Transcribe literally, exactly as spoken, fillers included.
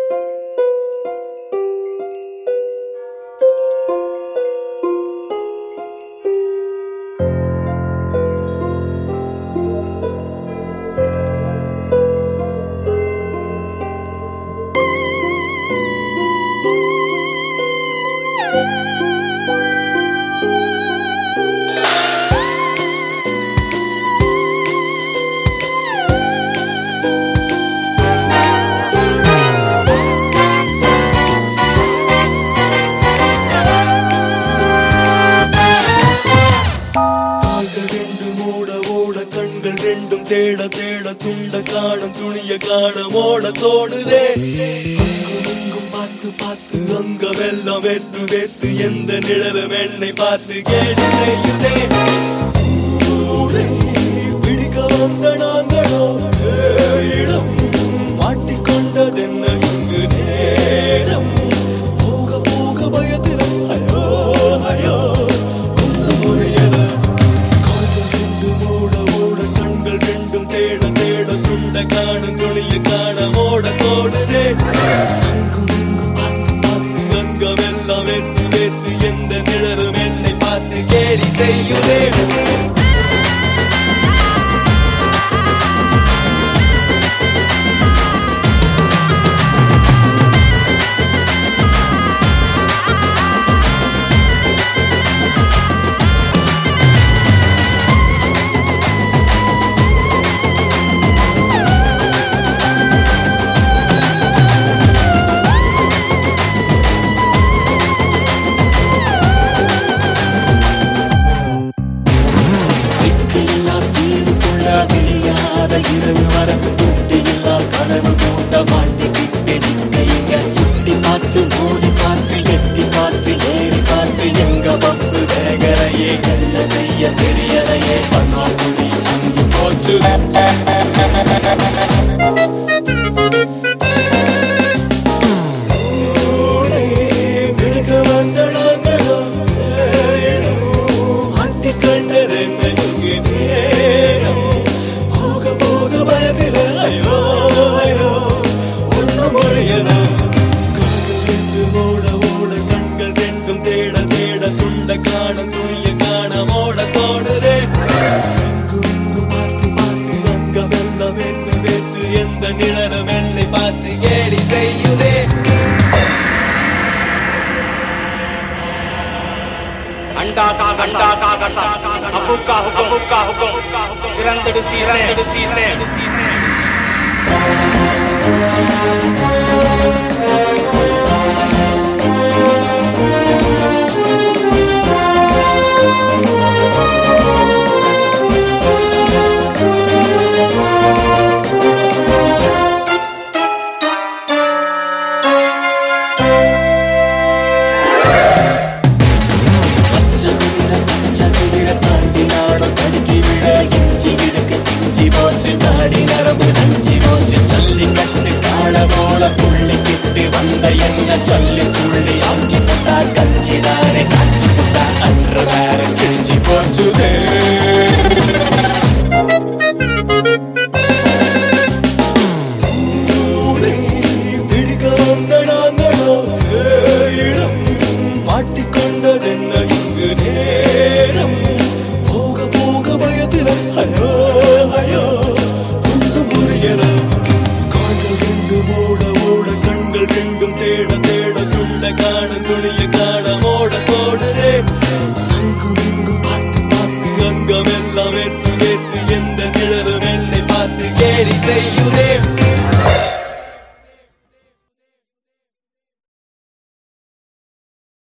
தேட தேட துண்ட காணும் துணிய காணும் ஓட தோடுதே. அங்கும் இங்கும் பார்த்து பார்த்து அங்க வெள்ளம் வெத்து வெத்து எந்த நிழலும் என்னை பார்த்து கேடு செய்யுதே. பிடிக்க வந்த நாங்களோ இடம் மாட்டிக்கொண்டதென்ன இங்கு நேரம். போக போக பயத்தில் ஐயோ ஐயோ ஒன்று முறையல. கால்கள் ரெண்டு ஓட ஓட கண்கள் ரெண்டும் தேட தேட துண்ட காணும் துணிய காண ஓட தோடுதே. அங்கும் இங்கும் பார்த்து பார்த்து அங்க வெள்ளம் வெத்து வெத்து எந்த நிழலும் என்னை பார்த்து கேலி செய்யுதே. இரவு வரவு கூட்டு இல்லா கனவு கூட்ட மாட்டிக்கிட்டு நிக்க இங்க சுத்தி பார்த்து மோதி பார்த்து எட்டி பார்த்து ஏறி பார்த்து எங்க பப்பு வேகலையே என்ன செய்ய தெரியலையே. பண்ணா புதியும் அங்கு போச்சு விடுக வந்த நாங்களோ மாட்டி கண்டது என்ன இங்கு நேரம். ஐயோ ஐயோ ஒன்று முறையன. கால்கள் ரெண்டு ஓட ஓட கண்கள் ரெண்டும் தேட தேட துண்ட காணும் துணிய காண ஓட தோடுதே. எங்கும் இங்கும் பார்த்து பார்த்து அங்க வெள்ளம் வேத்து வேத்து எந்த நிழலும் என்னை பார்த்து கேலி செய்யுதே. अंडा का गंडा का गंडा अबू का हुक्म अबू का हुक्म तिरंदड़ती तिरंदड़ती है. நாடி நரம்பு நஞ்சி போச்சு ஜல்லிக்கட்டு காண போல துள்ளிக்கிட்டு வந்த என்ன சொல்லி சுள்ளி ஆக்கி போட்டா கஞ்சிதானே காய்ச்சி போட்டா அன்று வேற கிழிஞ்சி போச்சுதே. பிடிக்க வந்த நாங்களோ இடம் மாட்டிக்கொண்டதென்ன இங்கு நேரம். போக போக பயத்தில் ஐயோ ஐயோ ஒன்று முறையல. கால்கள் ரெண்டு ஓட ஓட கண்கள் ரெண்டும் தேட தேட துண்ட காணும் துணிய காண ஓட தோடுதே. அங்கும் இங்கும் பார்த்து பார்த்து அங்க வெள்ளம் வெத்து வெத்து எந்த நிழலும் என்னை பார்த்து கேலி செய்யுதே.